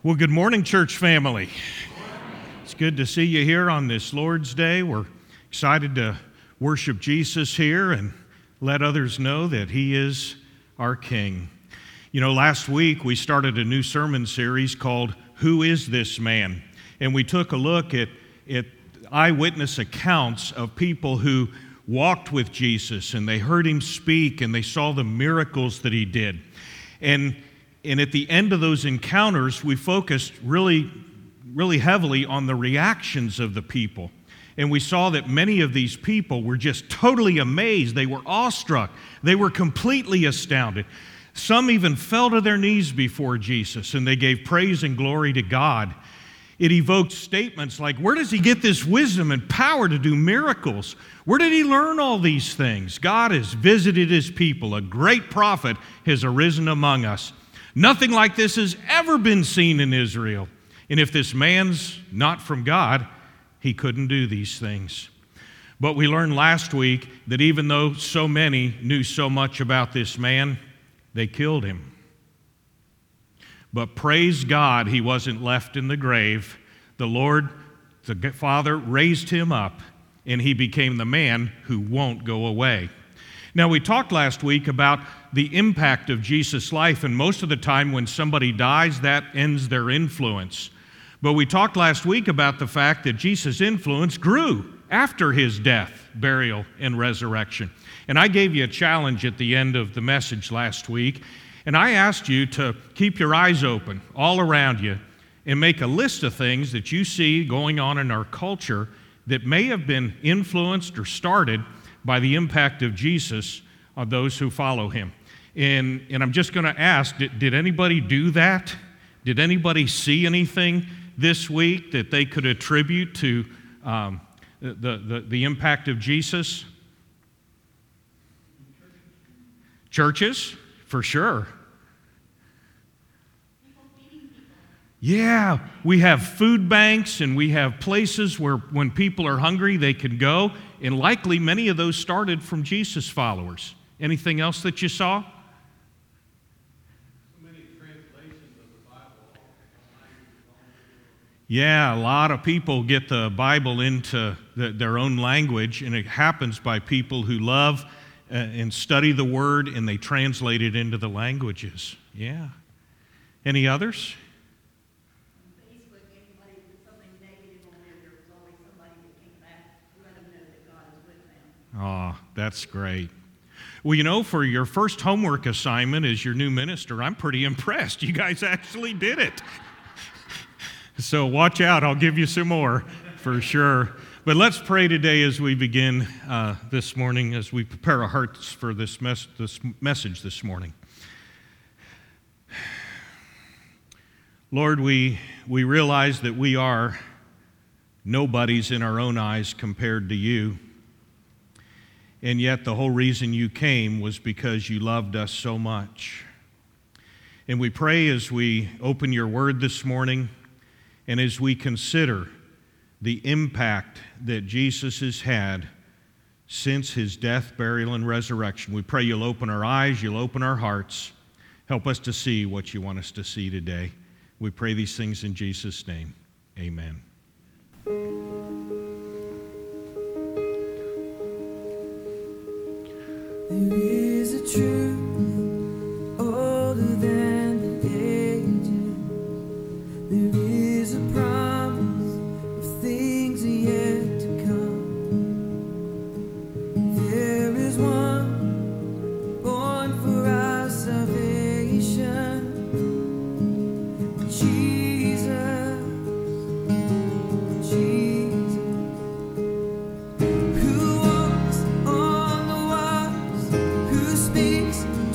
Well, good morning, church family. It's good to see you here on this Lord's Day. We're excited to worship Jesus here and let others know that He is our King. You know, last week we started a new sermon series called Who is This Man? And we took a look at eyewitness accounts of people who walked with Jesus and they heard Him speak and they saw the miracles that He did. And at the end of those encounters, we focused really heavily on the reactions of the people. And we saw that many of these people were just totally amazed. They were awestruck. They were completely astounded. Some even fell to their knees before Jesus, and they gave praise and glory to God. It evoked statements like, where does He get this wisdom and power to do miracles? Where did He learn all these things? God has visited His people. A great prophet has arisen among us. Nothing like this has ever been seen in Israel. And if this man's not from God, he couldn't do these things. But we learned last week that even though so many knew so much about this man, they killed him. But praise God, he wasn't left in the grave. The Lord, the Father, raised him up, and he became the man who won't go away. Now, we talked last week about the impact of Jesus' life, and most of the time when somebody dies, that ends their influence. But we talked last week about the fact that Jesus' influence grew after His death, burial, and resurrection. And I gave you a challenge at the end of the message last week, and I asked you to keep your eyes open all around you and make a list of things that you see going on in our culture that may have been influenced or started by the impact of Jesus on those who follow Him. And I'm just going to ask, did anybody do that? Did anybody see anything this week that they could attribute to the impact of Jesus? Churches, for sure. Yeah, we have food banks and we have places where when people are hungry, they can go. And likely many of those started from Jesus followers. Anything else that you saw? So many translations of the Bible. Yeah, a lot of people get the Bible into their own language, and it happens by people who love and study the Word, and they translate it into the languages. Yeah. Any others? Oh, that's great. Well, you know, for your first homework assignment as your new minister, I'm pretty impressed. You guys actually did it. So watch out. I'll give you some more for sure. But let's pray today as we begin this morning, as we prepare our hearts for this message this morning. Lord, we realize that we are nobodies in our own eyes compared to You. And yet the whole reason You came was because You loved us so much. And we pray as we open Your Word this morning and as we consider the impact that Jesus has had since His death, burial, and resurrection, we pray You'll open our eyes, You'll open our hearts. Help us to see what You want us to see today. We pray these things in Jesus' name. Amen. There is a truth older than the ages. There is a promise of things yet to come. There is one born for our salvation. Jesus, Jesus, who walks on the water, who speaks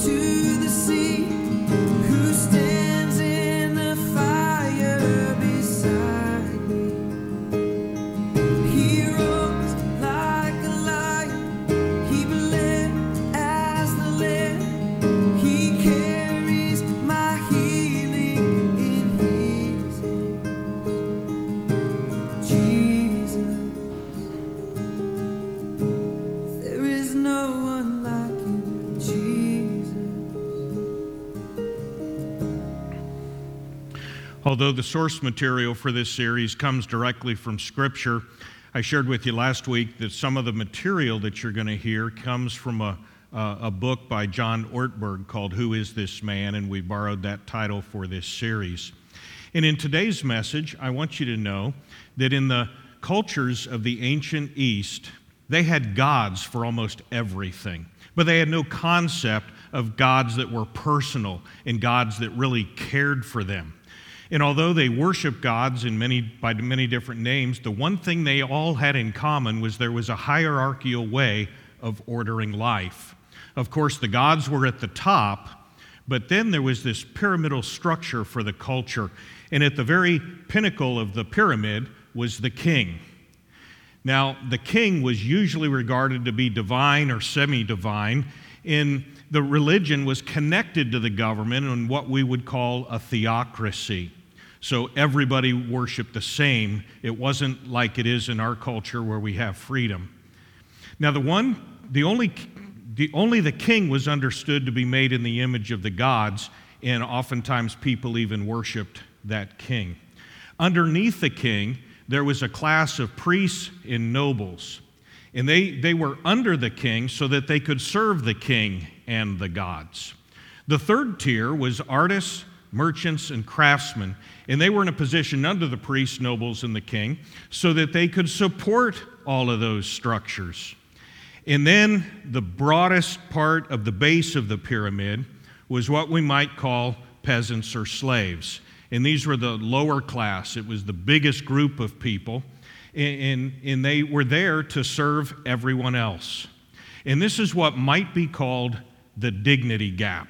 Although the source material for this series comes directly from Scripture, I shared with you last week that some of the material that you're going to hear comes from a book by John Ortberg called Who Is This Man? And we borrowed that title for this series. And in today's message, I want you to know that in the cultures of the ancient East, they had gods for almost everything, but they had no concept of gods that were personal and gods that really cared for them. And although they worshiped gods by many different names, the one thing they all had in common was there was a hierarchical way of ordering life. Of course, the gods were at the top, but then there was this pyramidal structure for the culture. And at the very pinnacle of the pyramid was the king. Now, the king was usually regarded to be divine or semi-divine, and the religion was connected to the government in what we would call a theocracy. So everybody worshiped the same. It wasn't like it is in our culture where we have freedom. Now, only the king was understood to be made in the image of the gods, and oftentimes people even worshiped that king. Underneath the king, there was a class of priests and nobles, and they were under the king so that they could serve the king and the gods. The third tier was artists, merchants, and craftsmen, and they were in a position under the priests, nobles, and the king so that they could support all of those structures. And then the broadest part of the base of the pyramid was what we might call peasants or slaves. And these were the lower class. It was the biggest group of people, and they were there to serve everyone else. And this is what might be called the dignity gap.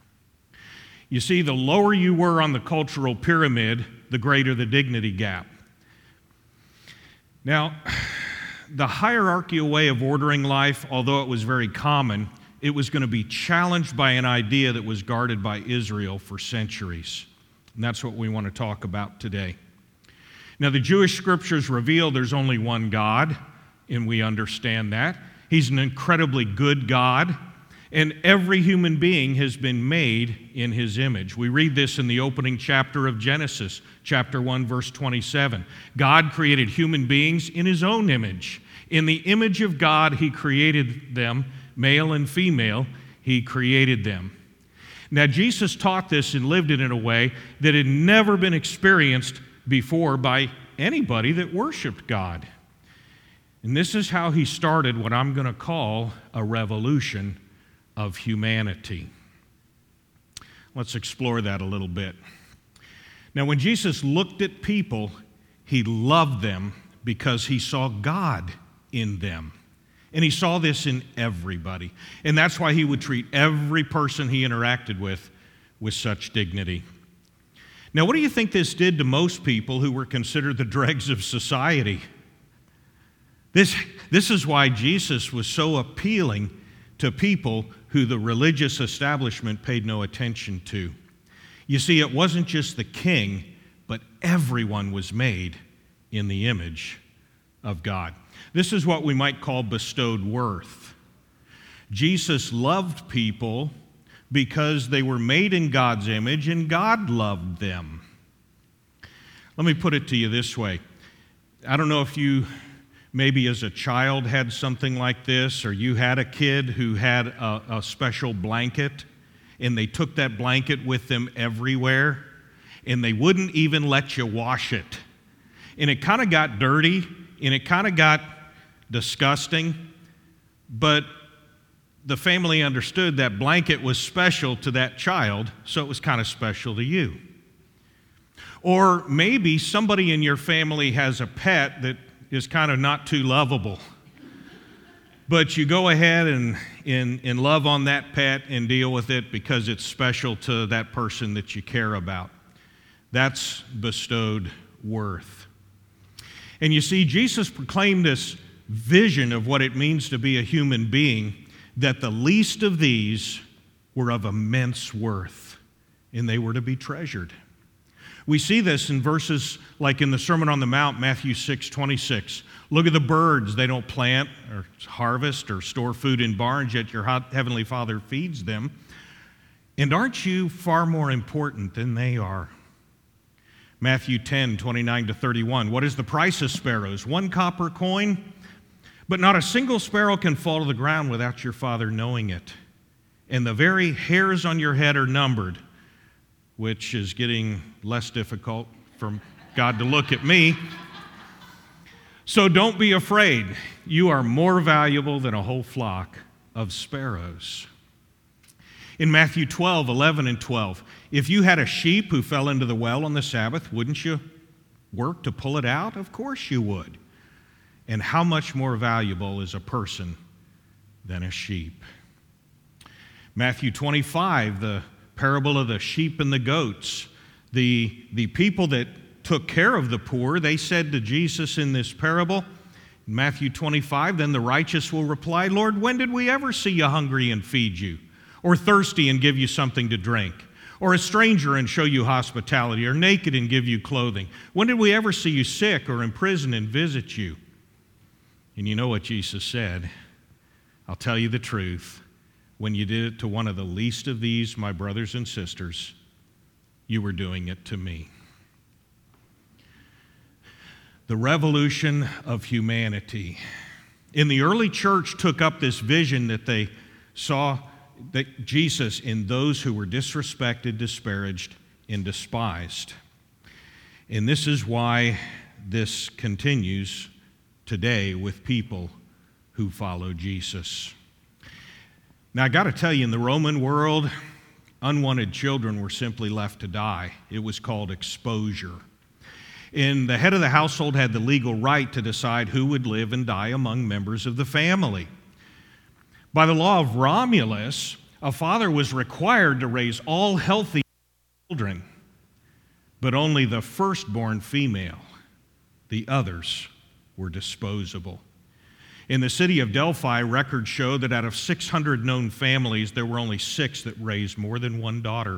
You see, the lower you were on the cultural pyramid, the greater the dignity gap. Now, the hierarchical way of ordering life, although it was very common, it was going to be challenged by an idea that was guarded by Israel for centuries. And that's what we want to talk about today. Now, the Jewish scriptures reveal there's only one God, and we understand that. He's an incredibly good God, and every human being has been made in his image. We read this in the opening chapter of Genesis, chapter 1, verse 27. God created human beings in his own image. In the image of God, he created them, male and female, he created them. Now, Jesus taught this and lived it in a way that had never been experienced before by anybody that worshiped God. And this is how he started what I'm going to call a revolution of humanity. Let's explore that a little bit. Now, when Jesus looked at people, he loved them because he saw God in them. And he saw this in everybody. And that's why he would treat every person he interacted with such dignity. Now, what do you think this did to most people who were considered the dregs of society? This is why Jesus was so appealing to people who the religious establishment paid no attention to. You see, it wasn't just the king, but everyone was made in the image of God. This is what we might call bestowed worth. Jesus loved people because they were made in God's image and God loved them. Let me put it to you this way. I don't know if you maybe as a child had something like this, or you had a kid who had a special blanket, and they took that blanket with them everywhere, and they wouldn't even let you wash it. And it kind of got dirty, and it kind of got disgusting, but the family understood that blanket was special to that child, so it was kind of special to you. Or maybe somebody in your family has a pet that is kind of not too lovable. But you go ahead and love on that pet and deal with it because it's special to that person that you care about. That's bestowed worth. And you see, Jesus proclaimed this vision of what it means to be a human being, that the least of these were of immense worth, and they were to be treasured. We see this in verses like in the Sermon on the Mount, Matthew 6:26. Look at the birds. They don't plant or harvest or store food in barns, yet your heavenly Father feeds them. And aren't you far more important than they are? Matthew 10, 29 to 31. What is the price of sparrows? 1 copper coin? But not a single sparrow can fall to the ground without your Father knowing it. And the very hairs on your head are numbered, which is getting less difficult for God to look at me. So don't be afraid. You are more valuable than a whole flock of sparrows. In Matthew 12, 11 and 12, if you had a sheep who fell into the well on the Sabbath, wouldn't you work to pull it out? Of course you would. And how much more valuable is a person than a sheep? Matthew 25, the parable of the sheep and the goats. The people that took care of the poor, they said to Jesus in this parable, in Matthew 25, then the righteous will reply, Lord, when did we ever see you hungry and feed you? Or thirsty and give you something to drink? Or a stranger and show you hospitality? Or naked and give you clothing? When did we ever see you sick or in prison and visit you? And you know what Jesus said? I'll tell you the truth. When you did it to one of the least of these, my brothers and sisters, you were doing it to me. The revolution of humanity. In the early church took up this vision that they saw that Jesus in those who were disrespected, disparaged, and despised. And this is why this continues today with people who follow Jesus. Now, I got to tell you, in the Roman world, unwanted children were simply left to die. It was called exposure. And the head of the household had the legal right to decide who would live and die among members of the family. By the law of Romulus, a father was required to raise all healthy children, but only the firstborn female. The others were disposable. In the city of Delphi, records show that out of 600 known families, there were only 6 that raised more than one daughter.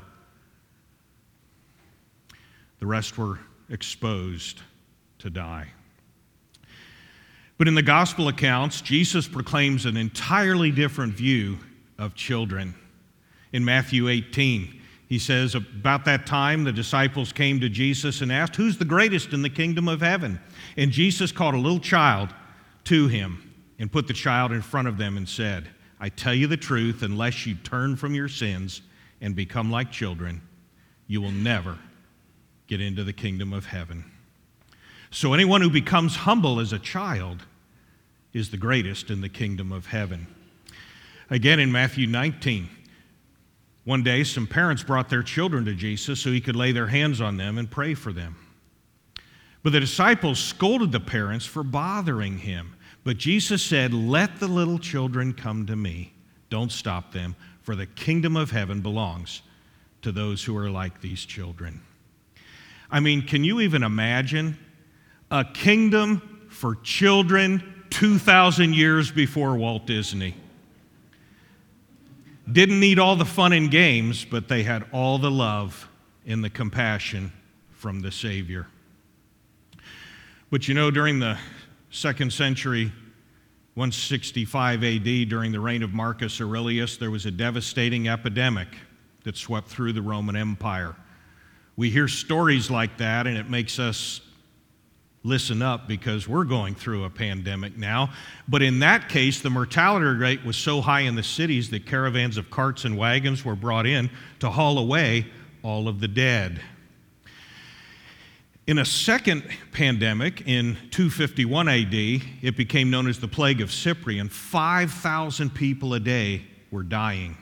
The rest were exposed to die. But in the gospel accounts, Jesus proclaims an entirely different view of children. In Matthew 18, he says, about that time, the disciples came to Jesus and asked, who's the greatest in the kingdom of heaven? And Jesus called a little child to him and put the child in front of them and said, I tell you the truth, unless you turn from your sins and become like children, you will never get into the kingdom of heaven. So anyone who becomes humble as a child is the greatest in the kingdom of heaven. Again, in Matthew 19, one day some parents brought their children to Jesus so he could lay their hands on them and pray for them. But the disciples scolded the parents for bothering him. But Jesus said, let the little children come to me. Don't stop them, for the kingdom of heaven belongs to those who are like these children. I mean, can you even imagine a kingdom for children 2,000 years before Walt Disney? Didn't need all the fun and games, but they had all the love and the compassion from the Savior. But you know, during the 2nd century, 165 AD, during the reign of Marcus Aurelius, there was a devastating epidemic that swept through the Roman Empire. We hear stories like that, and it makes us listen up because we're going through a pandemic now. But in that case, the mortality rate was so high in the cities that caravans of carts and wagons were brought in to haul away all of the dead. In a second pandemic in 251 AD, it became known as the Plague of Cyprian. 5,000 people a day were dying.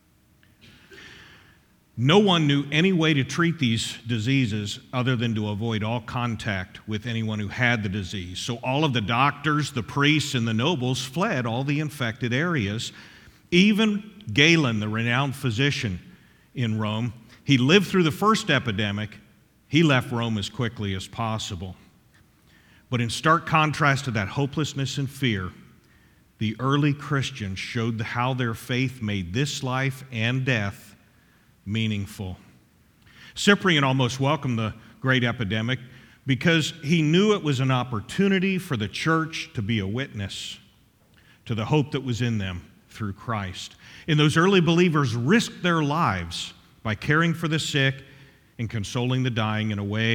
No one knew any way to treat these diseases other than to avoid all contact with anyone who had the disease. So all of the doctors, the priests, and the nobles fled all the infected areas. Even Galen, the renowned physician in Rome, he lived through the first epidemic. He left Rome as quickly as possible. But in stark contrast to that hopelessness and fear, the early Christians showed how their faith made this life and death meaningful. Cyprian almost welcomed the great epidemic because he knew it was an opportunity for the church to be a witness to the hope that was in them through Christ. And those early believers risked their lives by caring for the sick and consoling the dying in a way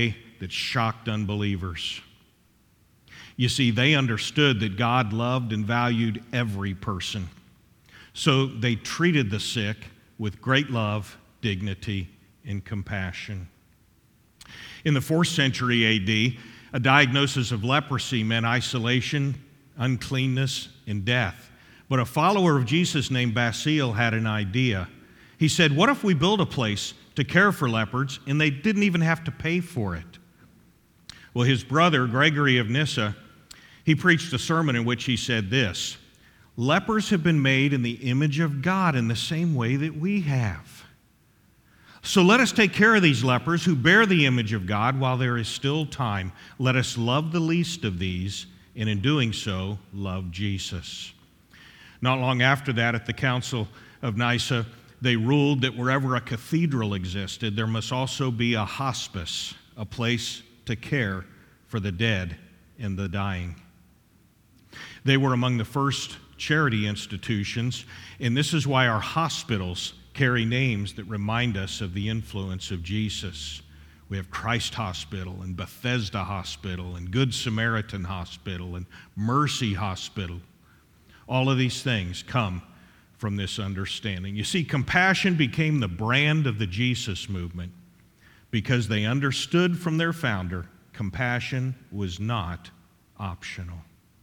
that shocked unbelievers. You see, they understood that God loved and valued every person. So they treated the sick with great love, dignity, and compassion. In the 4th century AD, a diagnosis of leprosy meant isolation, uncleanness, and death. But a follower of Jesus named Basil had an idea. He said, what if we build a place to care for lepers and they didn't even have to pay for it? Well, his brother, Gregory of Nyssa, he preached a sermon in which he said this: lepers have been made in the image of God in the same way that we have. So let us take care of these lepers who bear the image of God while there is still time. Let us love the least of these, and in doing so, love Jesus. Not long after that, at the Council of Nyssa, they ruled that wherever a cathedral existed, there must also be a hospice, a place to care for the dead and the dying. They were among the first charity institutions, and this is why our hospitals carry names that remind us of the influence of Jesus. We have Christ Hospital and Bethesda Hospital and Good Samaritan Hospital and Mercy Hospital. All of these things come from this understanding. You see, compassion became the brand of the Jesus movement because they understood from their founder compassion was not optional.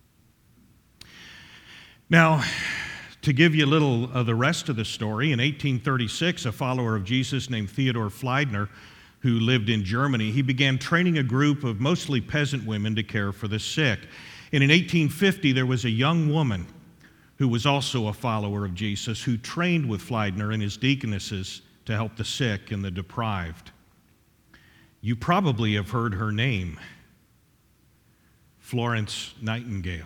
Now, to give you a little of the rest of the story, in 1836, a follower of Jesus named Theodor Fliedner, who lived in Germany, he began training a group of mostly peasant women to care for the sick. And in 1850, there was a young woman who was also a follower of Jesus who trained with Fliedner and his deaconesses to help the sick and the deprived. You probably have heard her name, Florence Nightingale.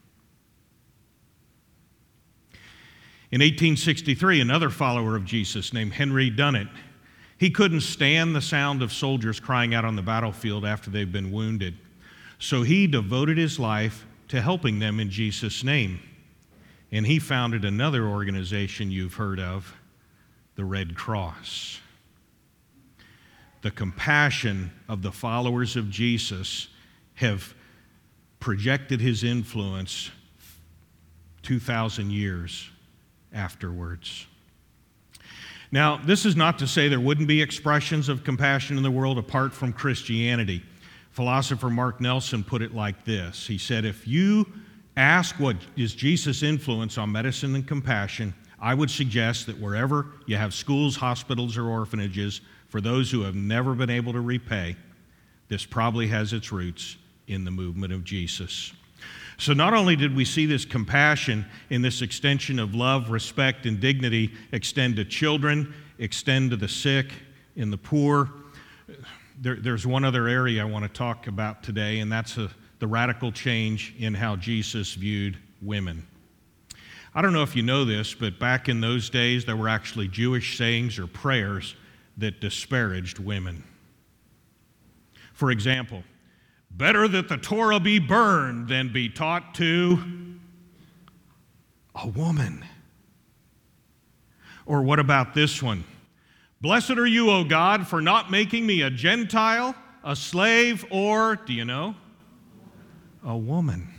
In 1863, another follower of Jesus named Henry Dunant, he couldn't stand the sound of soldiers crying out on the battlefield after they've been wounded. So he devoted his life to helping them in Jesus' name. And he founded another organization you've heard of, the Red Cross. The compassion of the followers of Jesus have projected his influence 2,000 years afterwards. Now, this is not to say there wouldn't be expressions of compassion in the world apart from Christianity. Philosopher Mark Nelson put it like this. He said, if you ask what is Jesus' influence on medicine and compassion, I would suggest that wherever you have schools, hospitals, or orphanages for those who have never been able to repay, this probably has its roots in the movement of Jesus. So not only did we see this compassion in this extension of love, respect, and dignity extend to children, extend to the sick and the poor, there's one other area I want to talk about today, and that's the radical change in how Jesus viewed women. I don't know if you know this, but back in those days, there were actually Jewish sayings or prayers that disparaged women. For example, better that the Torah be burned than be taught to a woman. Or what about this one? Blessed are you, O God, for not making me a Gentile, a slave, or, do you know, a woman.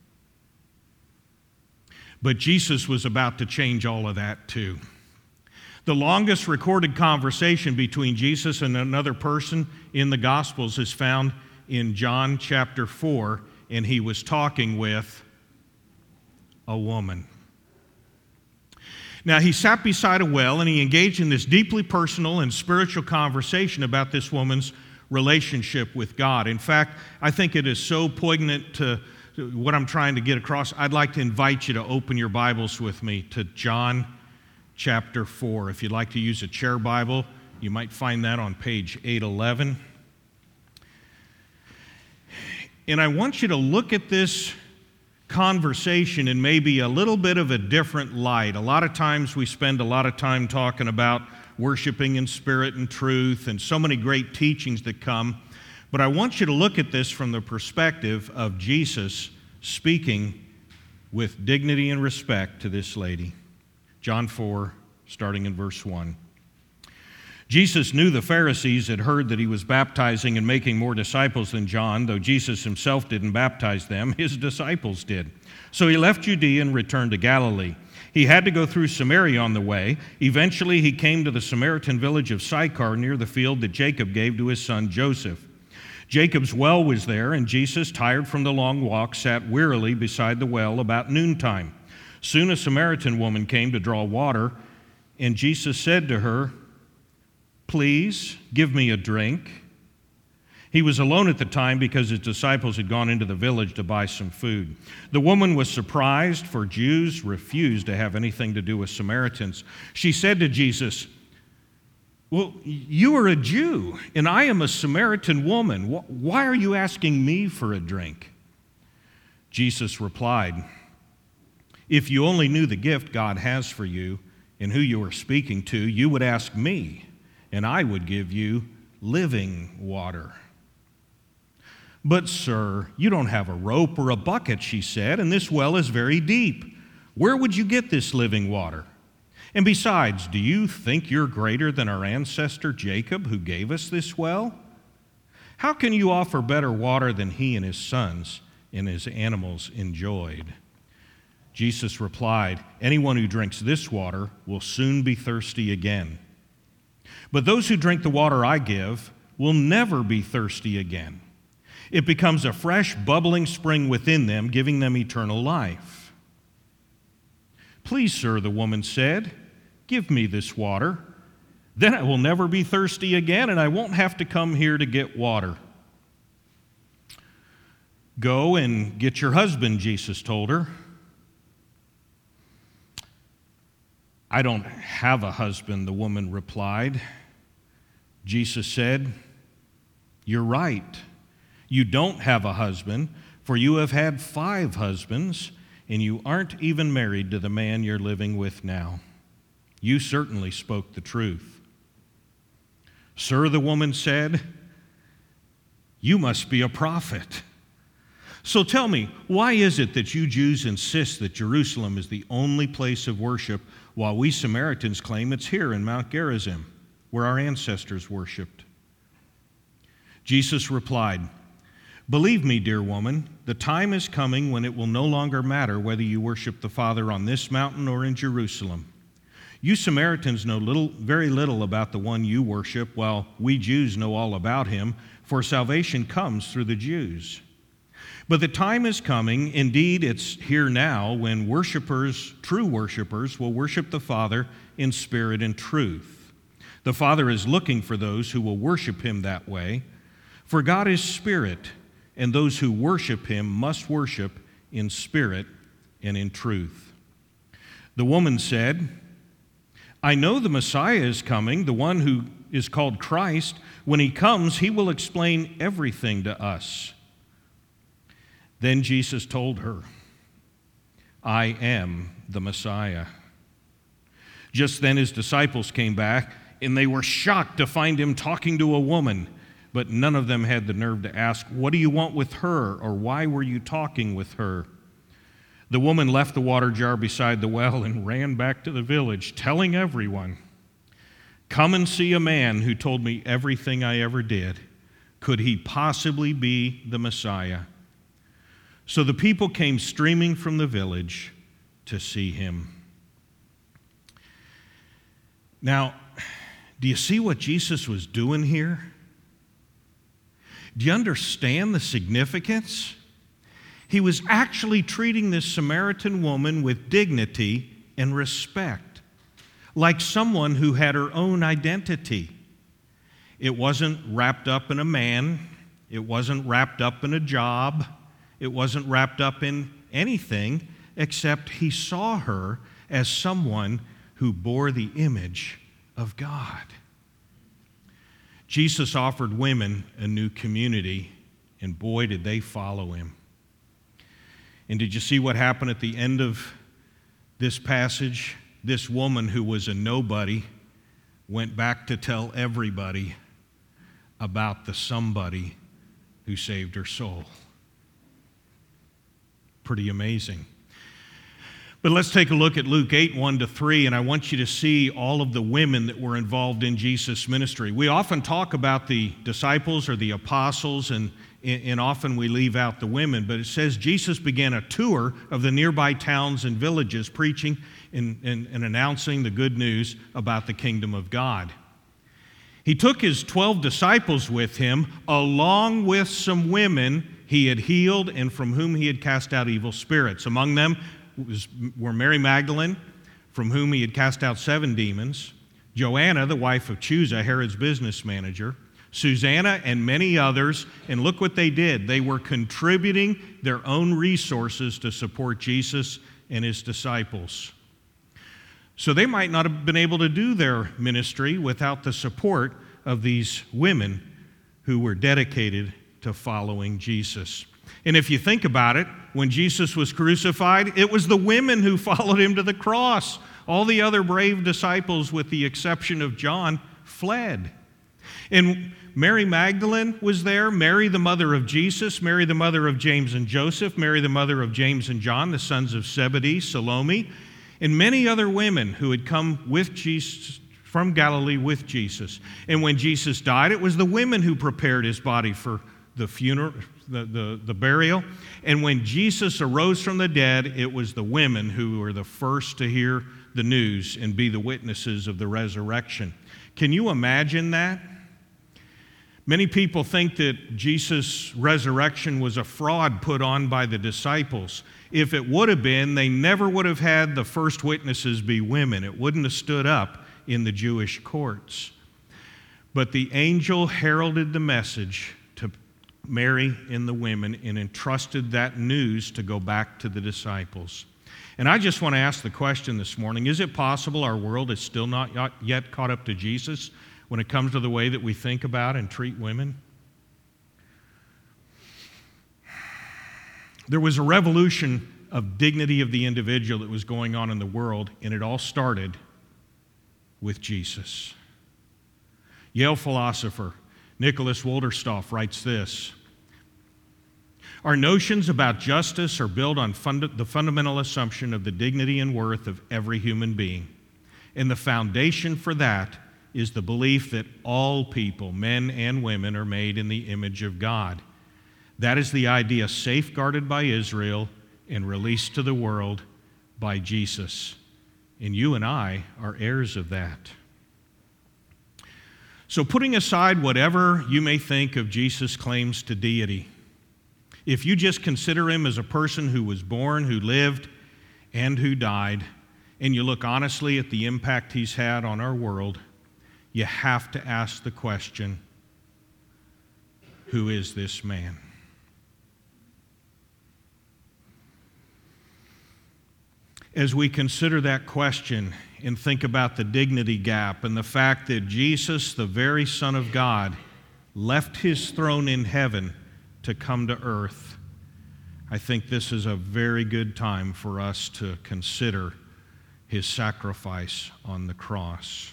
But Jesus was about to change all of that too. The longest recorded conversation between Jesus and another person in the Gospels is found in John chapter 4, and he was talking with a woman. Now, he sat beside a well, and he engaged in this deeply personal and spiritual conversation about this woman's relationship with God. In fact, I think it is so poignant to what I'm trying to get across. I'd like to invite you to open your Bibles with me to John chapter 4. If you'd like to use a chair Bible, you might find that on page 811. And I want you to look at this conversation in maybe a little bit of a different light. A lot of times we spend a lot of time talking about worshiping in spirit and truth and so many great teachings that come. But I want you to look at this from the perspective of Jesus speaking with dignity and respect to this lady. John 4, starting in verse 1. Jesus knew the Pharisees had heard that he was baptizing and making more disciples than John, though Jesus himself didn't baptize them, his disciples did. So he left Judea and returned to Galilee. He had to go through Samaria on the way. Eventually he came to the Samaritan village of Sychar near the field that Jacob gave to his son Joseph. Jacob's well was there, and Jesus, tired from the long walk, sat wearily beside the well about noontime. Soon a Samaritan woman came to draw water, and Jesus said to her, "Please, give me a drink." He was alone at the time because his disciples had gone into the village to buy some food. The woman was surprised, for Jews refused to have anything to do with Samaritans. She said to Jesus, "Well, you are a Jew, and I am a Samaritan woman. Why are you asking me for a drink?" Jesus replied, "If you only knew the gift God has for you and who you are speaking to, you would ask me, and I would give you living water." "But, sir, you don't have a rope or a bucket," she said, "and this well is very deep. Where would you get this living water? And besides, do you think you're greater than our ancestor Jacob, who gave us this well? How can you offer better water than he and his sons and his animals enjoyed?" Jesus replied, "Anyone who drinks this water will soon be thirsty again. But those who drink the water I give will never be thirsty again. It becomes a fresh, bubbling spring within them, giving them eternal life." "Please, sir," the woman said, "give me this water. Then I will never be thirsty again, and I won't have to come here to get water." "Go and get your husband," Jesus told her. "I don't have a husband," the woman replied. Jesus said, "You're right. You don't have a husband, for you have had 5 husbands, and you aren't even married to the man you're living with now. You certainly spoke the truth." "Sir," the woman said, "you must be a prophet. So tell me, why is it that you Jews insist that Jerusalem is the only place of worship, while we Samaritans claim it's here in Mount Gerizim, where our ancestors worshiped?" Jesus replied, "Believe me, dear woman, the time is coming when it will no longer matter whether you worship the Father on this mountain or in Jerusalem. You Samaritans know very little about the one you worship, while we Jews know all about him, for salvation comes through the Jews. But the time is coming, indeed it's here now, when true worshipers, will worship the Father in spirit and truth. The Father is looking for those who will worship him that way. For God is spirit, and those who worship him must worship in spirit and in truth." The woman said, "I know the Messiah is coming, the one who is called Christ. When he comes, he will explain everything to us." Then Jesus told her, "I am the Messiah." Just then his disciples came back, and they were shocked to find him talking to a woman. But none of them had the nerve to ask, "What do you want with her?" or "Why were you talking with her?" The woman left the water jar beside the well and ran back to the village, telling everyone, "Come and see a man who told me everything I ever did. Could he possibly be the Messiah?" So the people came streaming from the village to see him. Now, do you see what Jesus was doing here? Do you understand the significance? He was actually treating this Samaritan woman with dignity and respect, like someone who had her own identity. It wasn't wrapped up in a man. It wasn't wrapped up in a job. It wasn't wrapped up in anything, except he saw her as someone who bore the image of God. Jesus offered women a new community, and boy, did they follow him. And did you see what happened at the end of this passage? This woman who was a nobody went back to tell everybody about the somebody who saved her soul. Pretty amazing. But let's take a look at Luke 8, 1-3, and I want you to see all of the women that were involved in Jesus' ministry. We often talk about the disciples or the apostles, and often we leave out the women, but it says Jesus began a tour of the nearby towns and villages, preaching and announcing the good news about the kingdom of God. He took his 12 disciples with him, along with some women he had healed and from whom he had cast out evil spirits. Among them were Mary Magdalene, from whom he had cast out 7 demons, Joanna, the wife of Chuza, Herod's business manager, Susanna, and many others. And look what they did. They were contributing their own resources to support Jesus and his disciples. So they might not have been able to do their ministry without the support of these women who were dedicated to following Jesus. And if you think about it, when Jesus was crucified, it was the women who followed him to the cross. All the other brave disciples, with the exception of John, fled. And Mary Magdalene was there, Mary the mother of Jesus, Mary the mother of James and Joseph, Mary the mother of James and John, the sons of Zebedee, Salome, and many other women who had come with Jesus from Galilee with Jesus. And when Jesus died, it was the women who prepared his body for the funeral, the burial. And when Jesus arose from the dead, it was the women who were the first to hear the news and be the witnesses of the resurrection. Can you imagine that? Many people think that Jesus' resurrection was a fraud put on by the disciples. If it would have been, they never would have had the first witnesses be women. It wouldn't have stood up in the Jewish courts. But the angel heralded the message to Mary and the women and entrusted that news to go back to the disciples. And I just want to ask the question this morning, is it possible our world is still not yet caught up to Jesus when it comes to the way that we think about and treat women? There was a revolution of dignity of the individual that was going on in the world, and it all started with Jesus. Yale philosopher Nicholas Wolterstorff writes this: "Our notions about justice are built on the fundamental assumption of the dignity and worth of every human being. And the foundation for that is the belief that all people, men and women, are made in the image of God. That is the idea safeguarded by Israel and released to the world by Jesus. And you and I are heirs of that." So putting aside whatever you may think of Jesus' claims to deity, if you just consider him as a person who was born, who lived, and who died, and you look honestly at the impact he's had on our world, you have to ask the question, who is this man? As we consider that question and think about the dignity gap and the fact that Jesus, the very Son of God, left his throne in heaven to come to earth, I think this is a very good time for us to consider his sacrifice on the cross.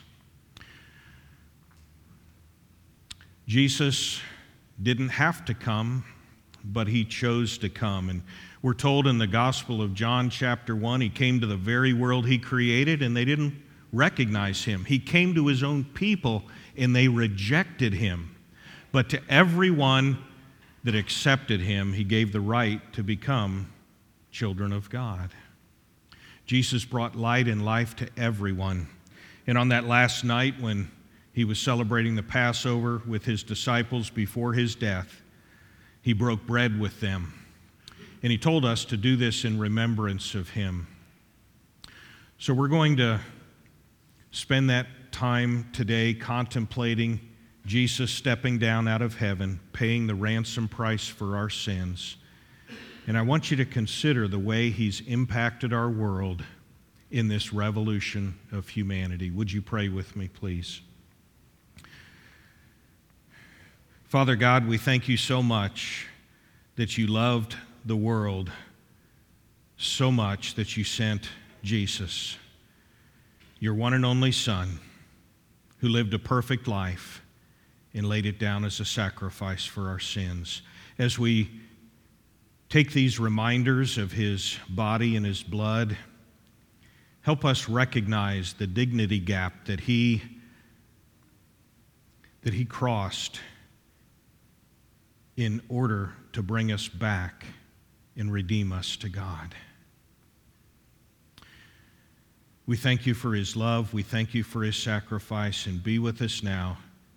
Jesus didn't have to come, but he chose to come. And we're told in the Gospel of John chapter 1, he came to the very world he created and they didn't recognize him. He came to his own people and they rejected him. But to everyone that accepted him, he gave the right to become children of God. Jesus brought light and life to everyone. And on that last night when he was celebrating the Passover with his disciples before his death, he broke bread with them. And he told us to do this in remembrance of him. So we're going to spend that time today contemplating Jesus stepping down out of heaven, paying the ransom price for our sins. And I want you to consider the way he's impacted our world in this revolution of humanity. Would you pray with me, please? Father God, we thank you so much that you loved the world so much that you sent Jesus, your one and only Son, who lived a perfect life and laid it down as a sacrifice for our sins. As we take these reminders of his body and his blood Help us recognize the dignity gap that he crossed in order to bring us back and redeem us to God. We thank you for his love. We thank you for his sacrifice, and be with us now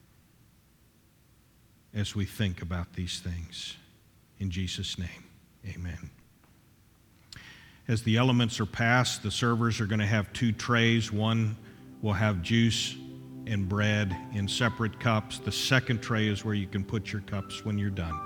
as we think about these things. In Jesus' name, amen. As the elements are passed, the servers are going to have 2 trays. One will have juice and bread in separate cups. The second tray is where you can put your cups when you're done.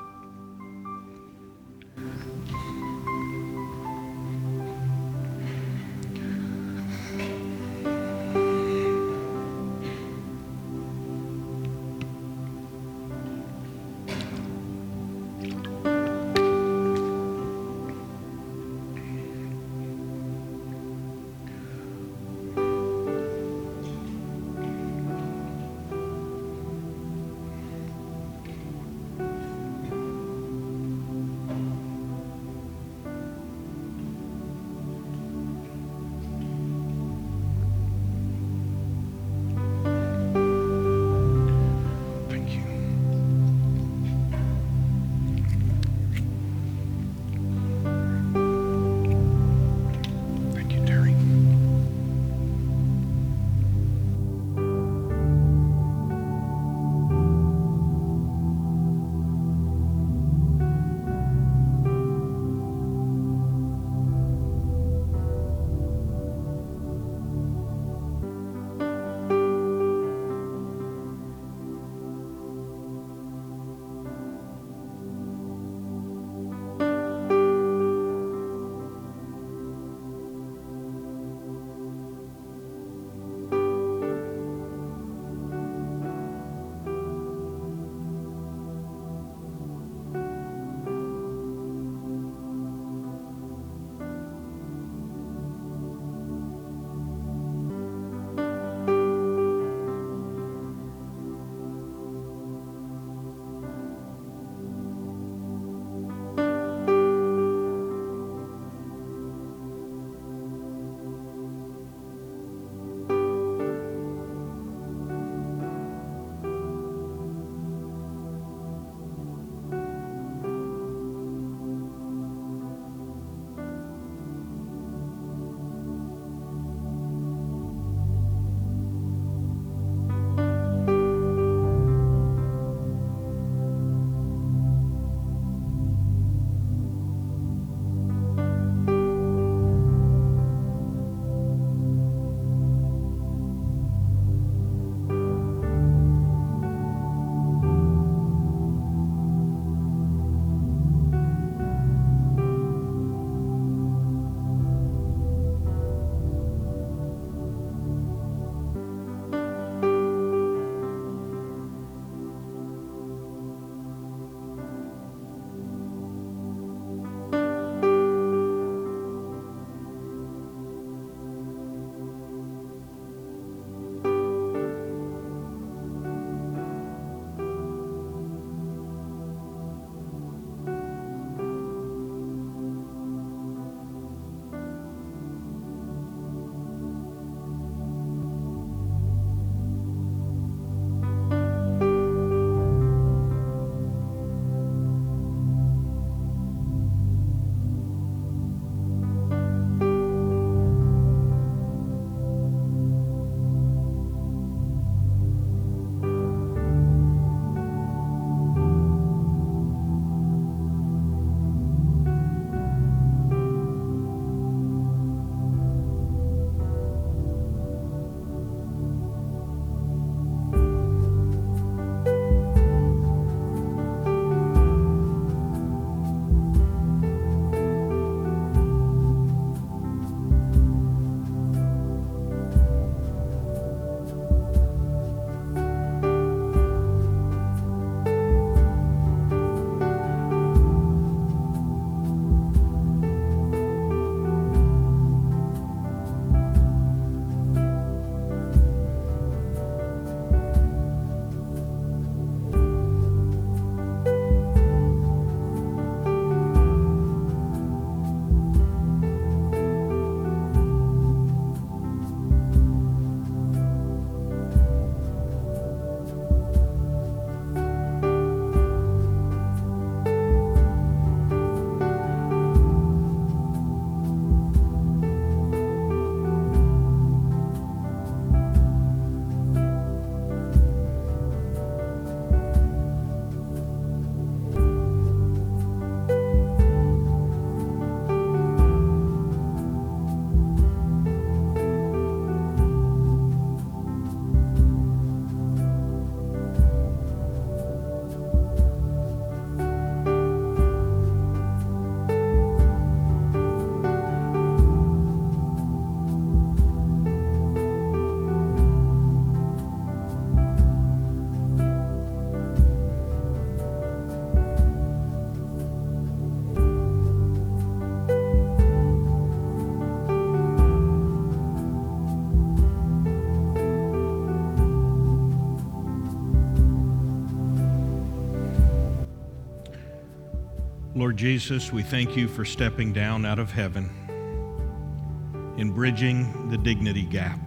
Lord Jesus, we thank you for stepping down out of heaven and bridging the dignity gap.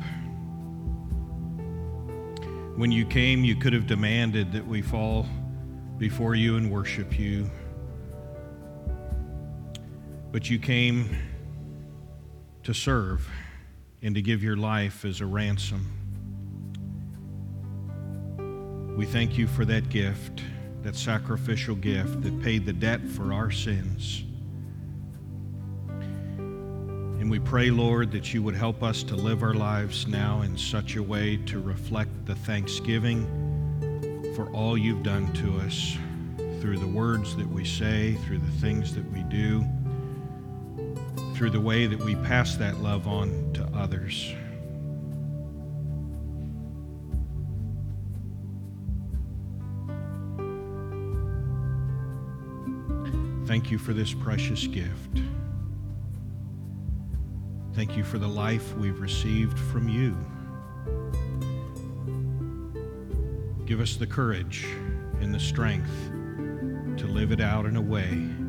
When you came, you could have demanded that we fall before you and worship you. But you came to serve and to give your life as a ransom. We thank you for that gift, that sacrificial gift that paid the debt for our sins. And we pray, Lord, that you would help us to live our lives now in such a way to reflect the thanksgiving for all you've done to us through the words that we say, through the things that we do, through the way that we pass that love on to others. Thank you for this precious gift. Thank you for the life we've received from you. Give us the courage and the strength to live it out in a way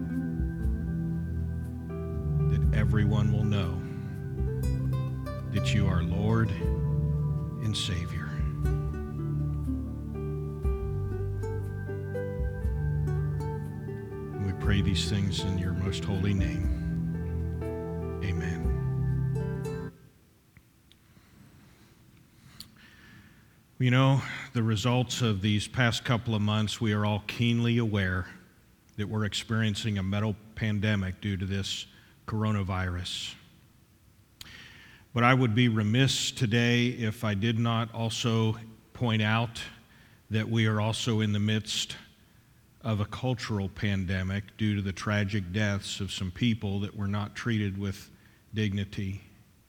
that everyone will know that you are Lord and Savior. And we pray these things in your most holy name. Amen. You know, the results of these past couple of months, we are all keenly aware that we're experiencing a mental pandemic due to this coronavirus. But I would be remiss today if I did not also point out that we are also in the midst of a cultural pandemic due to the tragic deaths of some people that were not treated with dignity.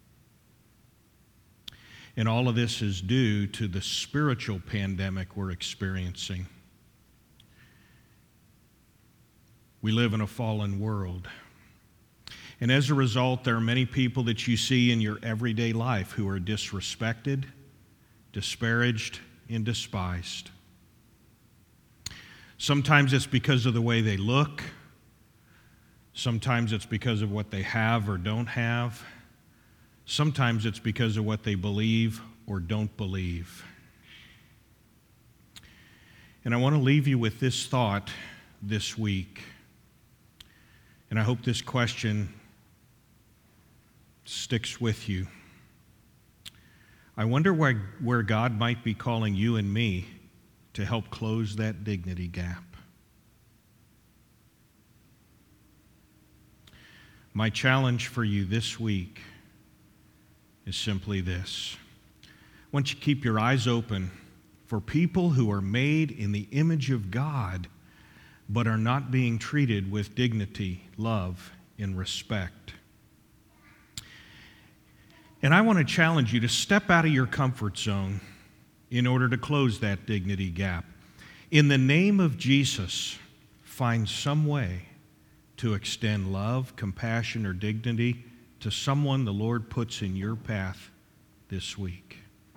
And all of this is due to the spiritual pandemic we're experiencing. We live in a fallen world. And as a result, there are many people that you see in your everyday life who are disrespected, disparaged, and despised. Sometimes it's because of the way they look. Sometimes it's because of what they have or don't have. Sometimes it's because of what they believe or don't believe. And I want to leave you with this thought this week. And I hope this question sticks with you. I wonder where God might be calling you and me to help close that dignity gap. My challenge for you this week is simply this. I want you to keep your eyes open for people who are made in the image of God but are not being treated with dignity, love, and respect. And I want to challenge you to step out of your comfort zone in order to close that dignity gap. In the name of Jesus, find some way to extend love, compassion, or dignity to someone the Lord puts in your path this week.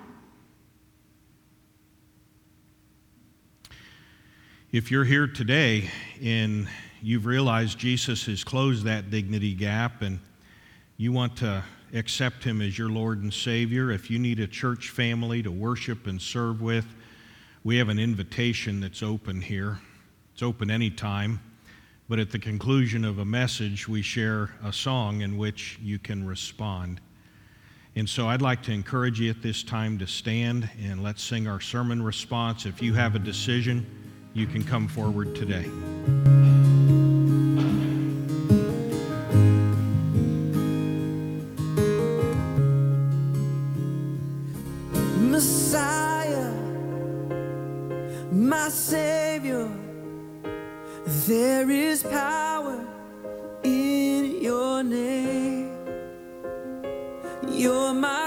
If you're here today and you've realized Jesus has closed that dignity gap and you want to accept him as your Lord and Savior, if you need a church family to worship and serve with, we have an invitation that's open here. It's open anytime. But at the conclusion of a message, we share a song in which you can respond. And so I'd like to encourage you at this time to stand and let's sing our sermon response. If you have a decision, you can come forward today. Messiah, my Savior, there is power in your name. You're my